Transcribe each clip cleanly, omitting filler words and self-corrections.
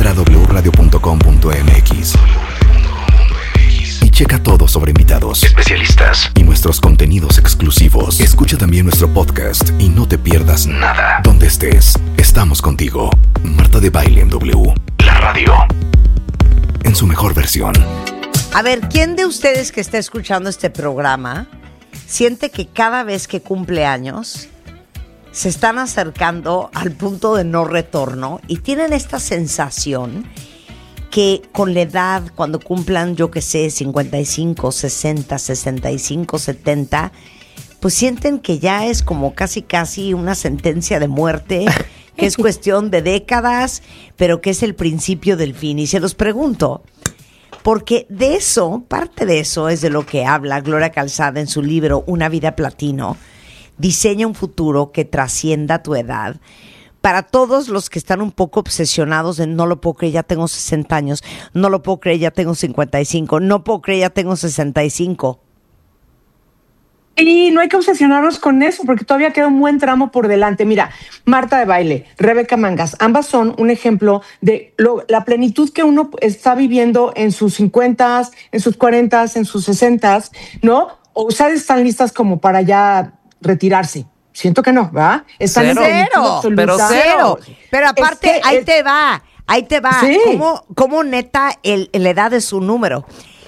Entra a wradio.com.mx y checa todo sobre invitados, especialistas y nuestros contenidos exclusivos. Escucha también nuestro podcast y no te pierdas nada. Donde estés, estamos contigo. Marta de Baile en W. La radio en su mejor versión. A ver, ¿quién de ustedes que está escuchando este programa siente que cada vez que cumple años se están acercando al punto de no retorno y tienen esta sensación que con la edad, cuando cumplan, yo qué sé, 55, 60, 65, 70, pues sienten que ya es como casi una sentencia de muerte, que es cuestión de décadas, pero que es el principio del fin? Y se los pregunto, porque de eso, parte de eso es de lo que habla Gloria Calzada en su libro Una vida platino. Diseña un futuro que trascienda tu edad. Para todos los que están un poco obsesionados de no lo puedo creer, ya tengo 60 años, no lo puedo creer, ya tengo 55, no puedo creer, ya tengo 65. Y no hay que obsesionarnos con eso, porque todavía queda un buen tramo por delante. Mira, Marta de Baile, Rebeca Mangas, ambas son un ejemplo de la plenitud que uno está viviendo en sus 50, en sus 40, en sus 60, ¿no? O ustedes están listas como para ya retirarse. Siento que no, ¿verdad? Están Cero, cero. Pero aparte, es que, ahí te va. Sí. ¿Cómo neta la edad es un número?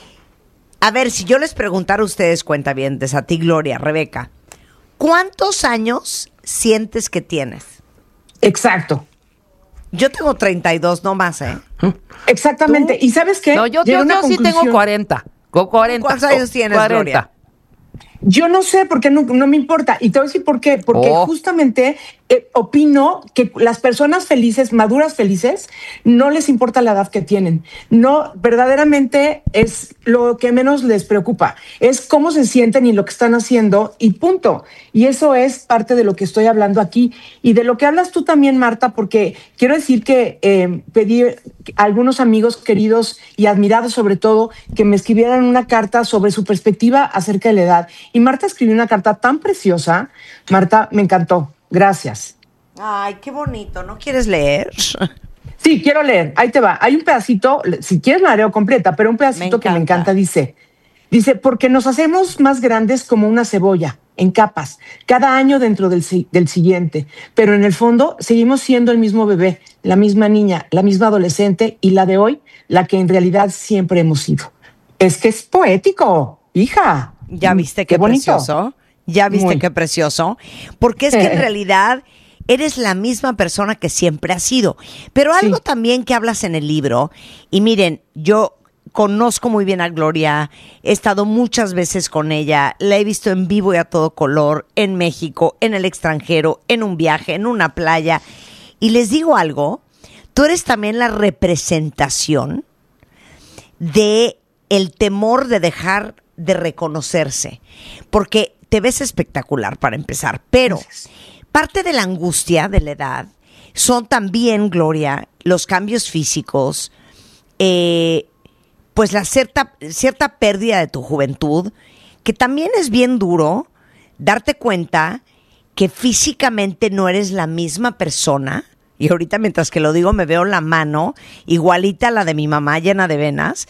A ver, si yo les preguntara a ustedes, cuentavientes, a ti, Gloria, Rebeca, ¿cuántos años sientes que tienes? Exacto. Yo tengo 32, no más, ¿eh? Exactamente. ¿Tú? ¿Y sabes qué? No, yo sí tengo 40. Con 40. ¿Cuántos años tienes, 40. Gloria? Yo no sé, porque no me importa. Y te voy a decir por qué. Porque justamente opino que las personas felices, maduras felices, no les importa la edad que tienen. No, verdaderamente es lo que menos les preocupa. Es cómo se sienten y lo que están haciendo y punto. Y eso es parte de lo que estoy hablando aquí. Y de lo que hablas tú también, Marta, porque quiero decir que pedí a algunos amigos queridos y admirados sobre todo que me escribieran una carta sobre su perspectiva acerca de la edad. Y Marta escribió una carta tan preciosa. Marta, me encantó. Gracias. Ay, qué bonito. ¿No quieres leer? Sí, quiero leer. Ahí te va. Hay un pedacito, si quieres la leo completa, pero un pedacito que me encanta. Dice, porque nos hacemos más grandes como una cebolla, en capas, cada año dentro del siguiente. Pero en el fondo seguimos siendo el mismo bebé, la misma niña, la misma adolescente y la de hoy, la que en realidad siempre hemos sido. Es que es poético, hija. ¿Ya viste qué precioso? ¿Ya viste qué precioso? Porque es que en realidad eres la misma persona que siempre has sido. Pero algo también que hablas en el libro, y miren, yo conozco muy bien a Gloria, he estado muchas veces con ella, la he visto en vivo y a todo color, en México, en el extranjero, en un viaje, en una playa. Y les digo algo, tú eres también la representación de el temor de dejar de reconocerse. Porque te ves espectacular para empezar, pero parte de la angustia de la edad son también, Gloria, los cambios físicos, pues la cierta pérdida de tu juventud, que también es bien duro darte cuenta que físicamente no eres la misma persona. Y ahorita mientras que lo digo me veo la mano igualita a la de mi mamá, llena de venas,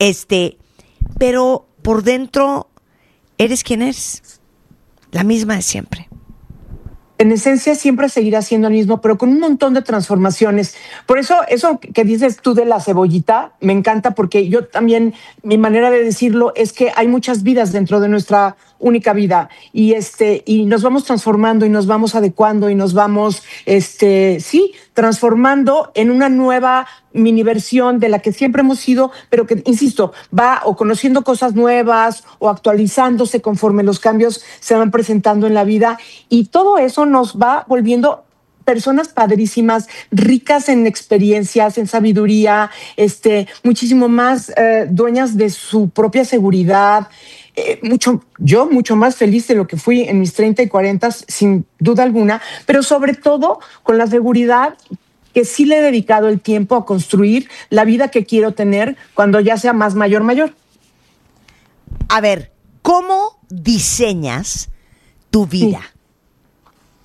pero por dentro eres quien eres. La misma de siempre. En esencia siempre seguirá siendo el mismo, pero con un montón de transformaciones. Por eso que dices tú de la cebollita, me encanta porque yo también, mi manera de decirlo es que hay muchas vidas dentro de nuestra única vida y nos vamos transformando y nos vamos adecuando y nos vamos, transformando en una nueva mini versión de la que siempre hemos sido, pero que, insisto, va o conociendo cosas nuevas o actualizándose conforme los cambios se van presentando en la vida, y todo eso nos va volviendo personas padrísimas, ricas en experiencias, en sabiduría, muchísimo más dueñas de su propia seguridad. Mucho más feliz de lo que fui en mis 30 y 40, sin duda alguna, pero sobre todo con la seguridad que sí le he dedicado el tiempo a construir la vida que quiero tener cuando ya sea más mayor. A ver, ¿cómo diseñas tu vida?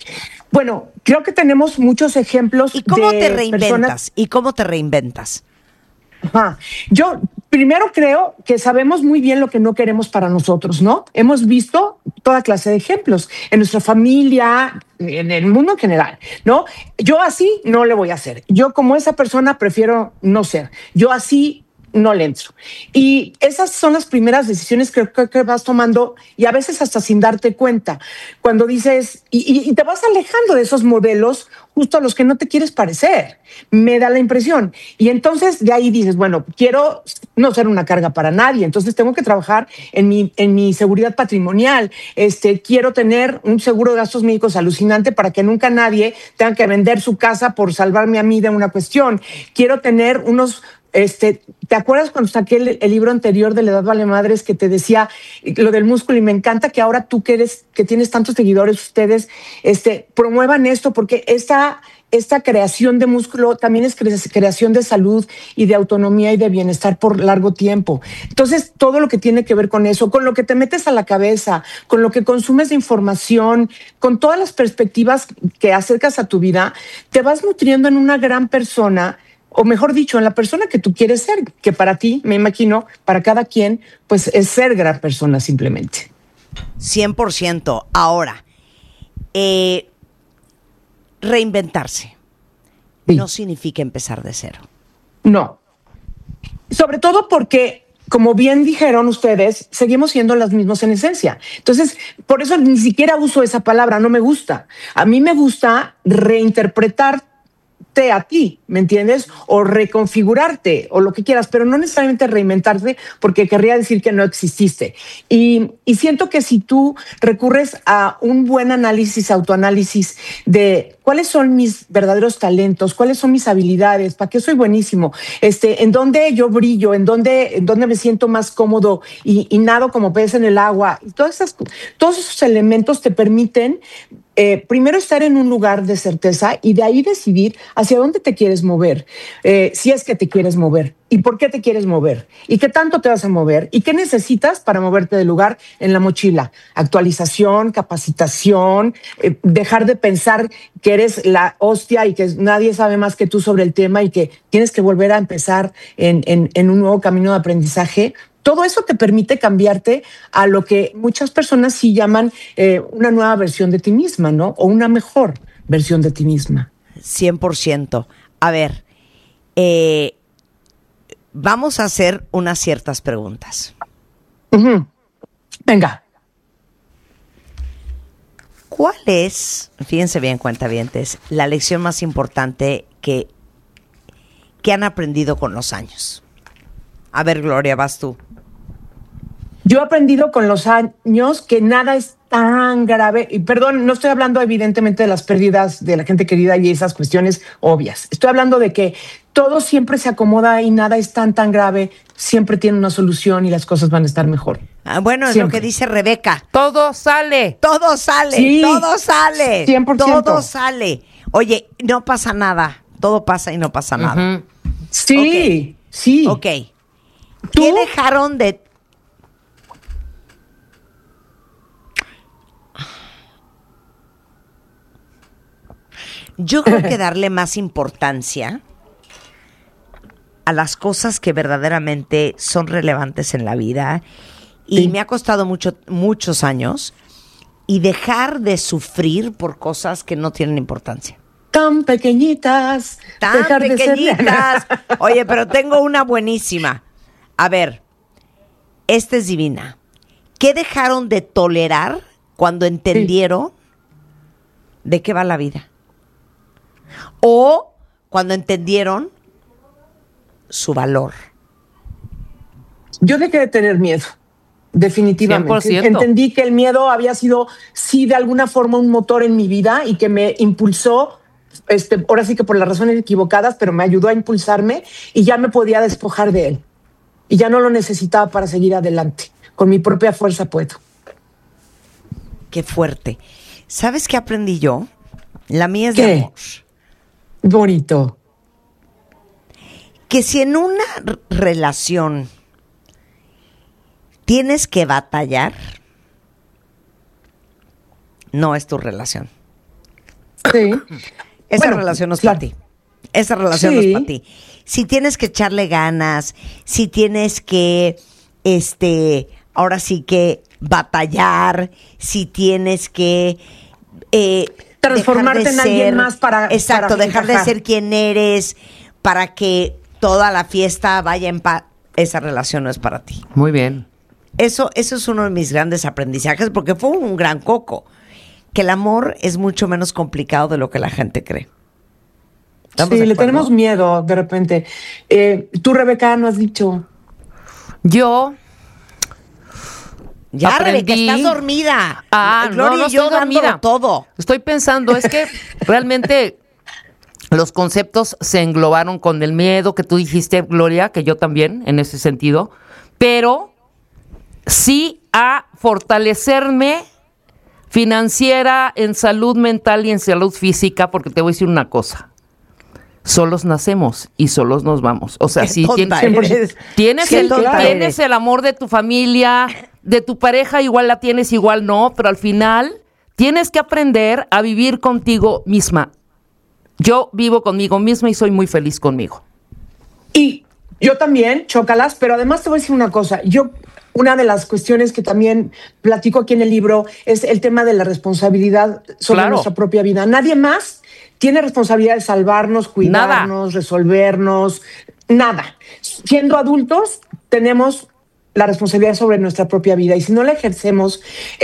Bueno, creo que tenemos muchos ejemplos. ¿Y cómo de te reinventas? personas. ¿Y cómo te reinventas? Ajá. Yo primero creo que sabemos muy bien lo que no queremos para nosotros, ¿no? Hemos visto toda clase de ejemplos en nuestra familia, en el mundo en general, ¿no? Yo así no le voy a hacer. Yo como esa persona prefiero no ser. Yo así no le entro. Y esas son las primeras decisiones que vas tomando y a veces hasta sin darte cuenta. Cuando dices, y te vas alejando de esos modelos justo a los que no te quieres parecer. Me da la impresión. Y entonces de ahí dices, bueno, quiero no ser una carga para nadie, entonces tengo que trabajar en mi seguridad patrimonial. Quiero tener un seguro de gastos médicos alucinante para que nunca nadie tenga que vender su casa por salvarme a mí de una cuestión. Quiero tener unos... ¿Te acuerdas cuando saqué el libro anterior de La Edad Vale Madres que te decía lo del músculo? Y me encanta que ahora tú que tienes tantos seguidores, ustedes promuevan esto, porque esta creación de músculo también es creación de salud y de autonomía y de bienestar por largo tiempo. Entonces, todo lo que tiene que ver con eso, con lo que te metes a la cabeza, con lo que consumes de información, con todas las perspectivas que acercas a tu vida, te vas nutriendo en una gran persona, o mejor dicho, en la persona que tú quieres ser, que para ti, me imagino, para cada quien, pues es ser gran persona simplemente. 100%. Ahora, reinventarse no significa empezar de cero. No. Sobre todo porque, como bien dijeron ustedes, seguimos siendo las mismas en esencia. Entonces, por eso ni siquiera uso esa palabra, no me gusta. A mí me gusta reinterpretarte a ti, ¿me entiendes? O reconfigurarte, o lo que quieras, pero no necesariamente reinventarte, porque querría decir que no exististe. Y siento que si tú recurres a un buen análisis, autoanálisis de cuáles son mis verdaderos talentos, cuáles son mis habilidades, para qué soy buenísimo, en dónde yo brillo, en dónde me siento más cómodo y nado como pez en el agua, y todos esos elementos te permiten primero estar en un lugar de certeza y de ahí decidir hacia dónde te quieres mover, si es que te quieres mover y por qué te quieres mover y qué tanto te vas a mover y qué necesitas para moverte del lugar en la mochila. Actualización, capacitación, dejar de pensar que eres la hostia y que nadie sabe más que tú sobre el tema y que tienes que volver a empezar en un nuevo camino de aprendizaje. Todo eso te permite cambiarte a lo que muchas personas sí llaman una nueva versión de ti misma, ¿no? O una mejor versión de ti misma. 100%. A ver, vamos a hacer unas ciertas preguntas. Uh-huh. Venga. ¿Cuál es, fíjense bien, cuentavientes, la lección más importante que han aprendido con los años? A ver, Gloria, vas tú. Yo he aprendido con los años que nada es tan grave, y perdón, no estoy hablando evidentemente de las pérdidas de la gente querida y esas cuestiones obvias. Estoy hablando de que todo siempre se acomoda y nada es tan grave, siempre tiene una solución y las cosas van a estar mejor. Bueno, es siempre lo que dice Rebeca. Todo sale. Todo sale, sí, todo sale. 100%. Todo sale. Oye, no pasa nada. Todo pasa y no pasa nada. Sí, okay. Sí. Ok. ¿Qué dejaron de...? Yo creo que darle más importancia a las cosas que verdaderamente son relevantes en la vida, y me ha costado muchos años, y dejar de sufrir por cosas que no tienen importancia. Tan pequeñitas. Tan pequeñitas. Oye, pero tengo una buenísima. A ver, esta es divina. ¿Qué dejaron de tolerar cuando entendieron de qué va la vida? O cuando entendieron su valor. Yo dejé de tener miedo, definitivamente. 100%. Entendí que el miedo había sido, sí, de alguna forma un motor en mi vida y que me impulsó, ahora sí que por las razones equivocadas, pero me ayudó a impulsarme y ya me podía despojar de él. Y ya no lo necesitaba para seguir adelante. Con mi propia fuerza puedo. Qué fuerte. ¿Sabes qué aprendí yo? La mía es ¿Qué? de amor. Bonito. Que si en una relación tienes que batallar, no es tu relación. Sí. Esa relación no es para ti. Esa relación no es para ti. Si tienes que echarle ganas, si tienes que, ahora sí que batallar, si tienes que transformarte en alguien más para dejar de ser quien eres, para que toda la fiesta vaya en paz. Esa relación no es para ti. Muy bien. Eso es uno de mis grandes aprendizajes, porque fue un gran coco. Que el amor es mucho menos complicado de lo que la gente cree. Sí, le tenemos miedo de repente. Tú, Rebeca, no has dicho. Yo ya, aprendí... Rebeca, estás dormida. Gloria, no, y yo dándolo todo. Estoy pensando, es que realmente los conceptos se englobaron con el miedo que tú dijiste, Gloria, que yo también, en ese sentido, pero sí a fortalecerme financiera, en salud mental y en salud física, porque te voy a decir una cosa. Solos nacemos y solos nos vamos. O sea, si tienes el amor de tu familia, de tu pareja, igual la tienes, igual no, pero al final tienes que aprender a vivir contigo misma. Yo vivo conmigo misma y soy muy feliz conmigo. Y yo también, chócalas, pero además te voy a decir una cosa. Una de las cuestiones que también platico aquí en el libro es el tema de la responsabilidad sobre nuestra propia vida. Nadie más tiene responsabilidad de salvarnos, cuidarnos, resolvernos, nada. Siendo adultos, tenemos la responsabilidad sobre nuestra propia vida. Y si no la ejercemos,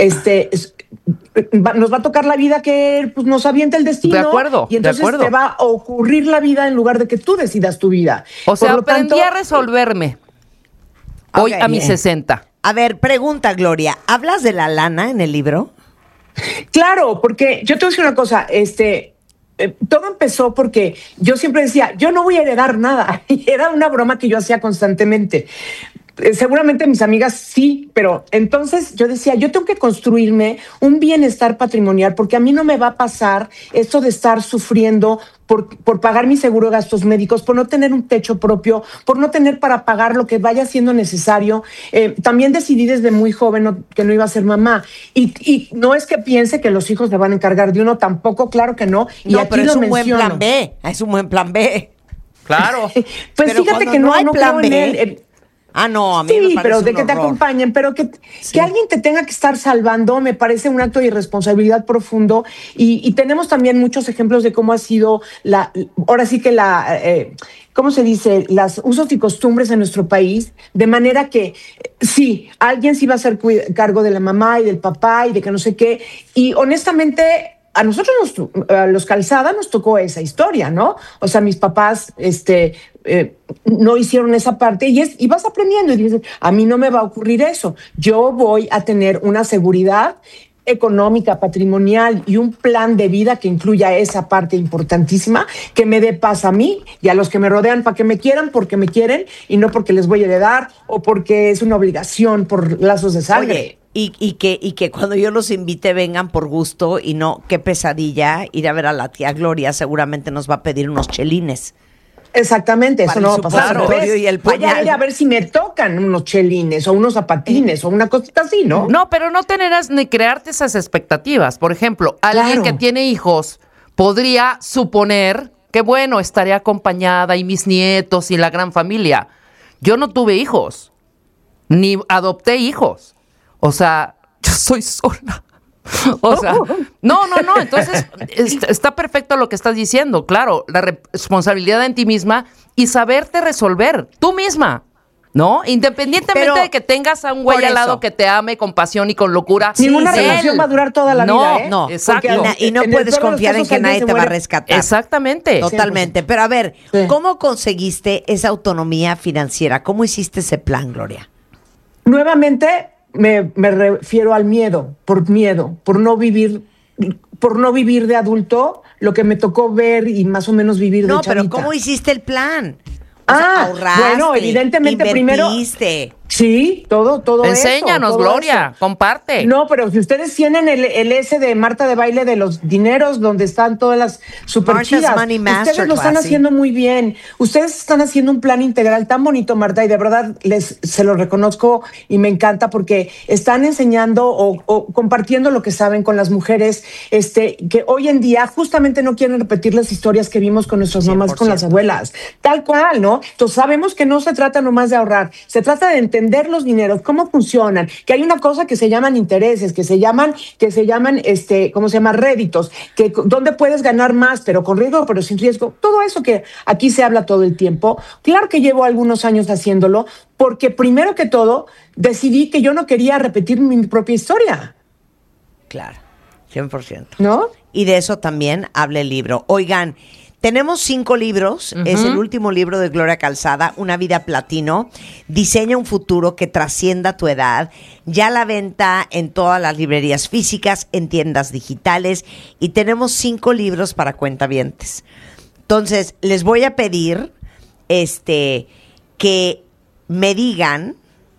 nos va a tocar la vida que pues, nos avienta el destino. De acuerdo. Y entonces te va a ocurrir la vida en lugar de que tú decidas tu vida. O sea, aprendí a resolverme. Hoy a mis 60. A ver, pregunta, Gloria. ¿Hablas de la lana en el libro? Claro, porque yo te voy a decir una cosa, todo empezó porque yo siempre decía, yo no voy a heredar nada. Y era una broma que yo hacía constantemente. Seguramente mis amigas sí, pero entonces yo decía, yo tengo que construirme un bienestar patrimonial porque a mí no me va a pasar esto de estar sufriendo por pagar mi seguro de gastos médicos, por no tener un techo propio, por no tener para pagar lo que vaya siendo necesario. También decidí desde muy joven que no iba a ser mamá. Y no es que piense que los hijos se van a encargar de uno, tampoco, claro que no. Y aquí pero es un buen plan B. Es un buen plan B. Claro. Pues pero fíjate que no hay plan B. No, a mí sí, me parece pero de un que horror. te acompañen, pero que alguien te tenga que estar salvando me parece un acto de irresponsabilidad profundo y tenemos también muchos ejemplos de cómo ha sido ahora sí que ¿cómo se dice? Las usos y costumbres en nuestro país, de manera que sí, alguien sí va a hacer cargo de la mamá y del papá y de que no sé qué, y honestamente a nosotros los Calzada nos tocó esa historia, ¿no? O sea, mis papás no hicieron esa parte y vas aprendiendo y dices, a mí no me va a ocurrir eso. Yo voy a tener una seguridad económica, patrimonial y un plan de vida que incluya esa parte importantísima, que me dé paz a mí y a los que me rodean para que me quieran porque me quieren y no porque les voy a heredar o porque es una obligación por lazos de sangre. Oye, y que cuando yo los invite vengan por gusto y no, qué pesadilla ir a ver a la tía Gloria, seguramente nos va a pedir unos chelines. Exactamente, eso no va a pasar. Y el voy a ir a ver si me tocan unos chelines o unos zapatines o una cosita así, ¿no? No, pero no tenerás ni crearte esas expectativas. Por ejemplo, alguien que tiene hijos podría suponer que, bueno, estaré acompañada y mis nietos y la gran familia. Yo no tuve hijos, ni adopté hijos. O sea, yo soy sola. O sea, no, entonces está perfecto lo que estás diciendo, claro, la responsabilidad en ti misma y saberte resolver tú misma, ¿no? Independientemente de que tengas a un güey al lado que te ame con pasión y con locura. Ninguna relación va a durar toda la vida, ¿eh? No, exacto. Y no puedes confiar en que nadie te va a rescatar. Exactamente. Totalmente. Pero a ver, ¿cómo conseguiste esa autonomía financiera? ¿Cómo hiciste ese plan, Gloria? Nuevamente me refiero al miedo, por no vivir de adulto lo que me tocó ver y más o menos vivir de chavita. No, pero ¿cómo hiciste el plan? O sea, ahorraste, bueno, evidentemente invertiste. Sí, todo Enséñanos, eso. Gloria, comparte. No, pero si ustedes tienen el ese de Marta de Baile de los dineros, donde están todas las super chidas, ustedes lo están haciendo muy bien. Ustedes están haciendo un plan integral tan bonito, Marta, y de verdad se lo reconozco y me encanta porque están enseñando o compartiendo lo que saben con las mujeres que hoy en día justamente no quieren repetir las historias que vimos con nuestras mamás, con las abuelas. Tal cual, ¿no? Entonces sabemos que no se trata nomás de ahorrar, se trata de entender los dineros, cómo funcionan, que hay una cosa que se llaman intereses, que se llaman, ¿cómo se llama? Réditos, que donde puedes ganar más, pero con riesgo, pero sin riesgo. Todo eso que aquí se habla todo el tiempo. Claro que llevo algunos años haciéndolo, porque primero que todo, decidí que yo no quería repetir mi propia historia. Claro, 100%. ¿No? Y de eso también habla el libro. Oigan, tenemos 5 libros. Es el último libro de Gloria Calzada, Una vida platino. Diseña un futuro que trascienda tu edad. Ya a la venta en todas las librerías físicas, en tiendas digitales. Y tenemos 5 libros para cuentavientes. Entonces, les voy a pedir que me digan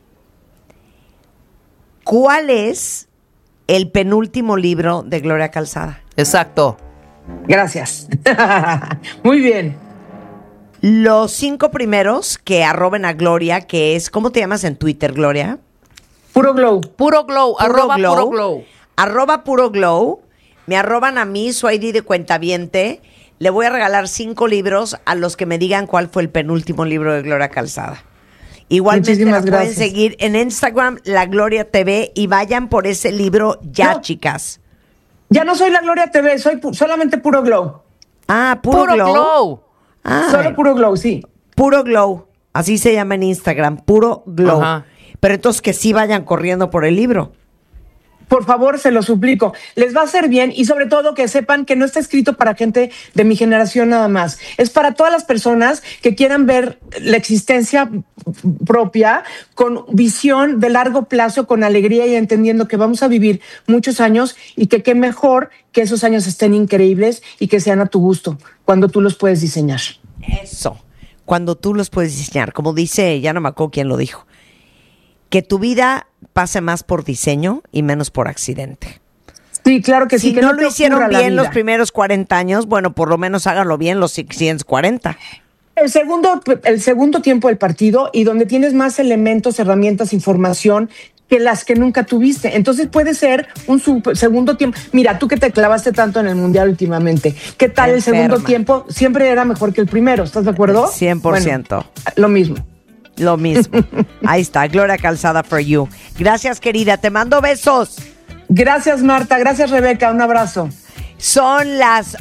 cuál es el penúltimo libro de Gloria Calzada. Exacto. Gracias. Muy bien. Los 5 primeros que arroben a Gloria, que es, ¿cómo te llamas en Twitter, Gloria? Puro Glow. Puro Glow. Arroba Puro Glow. Arroba Puro Glow. Me arroban a mí, su ID de cuentaviente. Le voy a regalar 5 libros a los que me digan cuál fue el penúltimo libro de Gloria Calzada. Igualmente la pueden seguir en Instagram, La Gloria TV, y vayan por ese libro ya, chicas. Ya no soy La Gloria TV, soy solamente Puro Glow. Ah, Puro Glow. Solo Puro Glow, sí. Puro Glow, así se llama en Instagram, Puro Glow. Ajá. Pero entonces que sí vayan corriendo por el libro. Por favor, se lo suplico. Les va a hacer bien y sobre todo que sepan que no está escrito para gente de mi generación nada más. Es para todas las personas que quieran ver la existencia propia con visión de largo plazo, con alegría y entendiendo que vamos a vivir muchos años y que qué mejor que esos años estén increíbles y que sean a tu gusto cuando tú los puedes diseñar. Eso, cuando tú los puedes diseñar. Como dice, ya no me acuerdo quién lo dijo, que tu vida pase más por diseño y menos por accidente. Sí, claro que sí. Si no lo hicieron bien los primeros 40 años, bueno, por lo menos háganlo bien los siguientes 40. El segundo tiempo del partido y donde tienes más elementos, herramientas, información que las que nunca tuviste. Entonces puede ser un segundo tiempo. Mira, tú que te clavaste tanto en el Mundial últimamente, ¿qué tal el segundo tiempo? Siempre era mejor que el primero, ¿estás de acuerdo? 100%. Bueno, lo mismo. Lo mismo. Ahí está, Gloria Calzada for you. Gracias, querida. Te mando besos. Gracias, Marta. Gracias, Rebeca. Un abrazo. Son las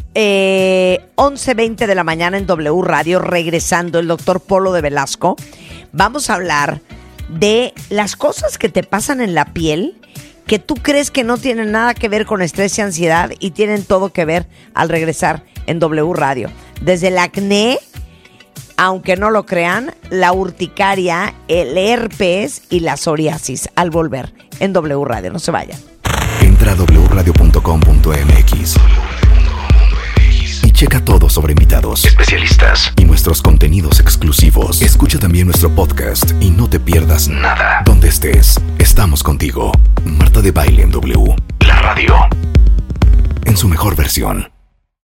11:20 de la mañana en W Radio, regresando el doctor Polo de Velasco. Vamos a hablar de las cosas que te pasan en la piel que tú crees que no tienen nada que ver con estrés y ansiedad y tienen todo que ver al regresar en W Radio. Desde el acné, aunque no lo crean, la urticaria, el herpes y la psoriasis al volver en W Radio. No se vayan. Entra a wradio.com.mx y checa todo sobre invitados, especialistas y nuestros contenidos exclusivos. Escucha también nuestro podcast y no te pierdas nada. Donde estés, estamos contigo. Marta de Baile en W. La radio en su mejor versión.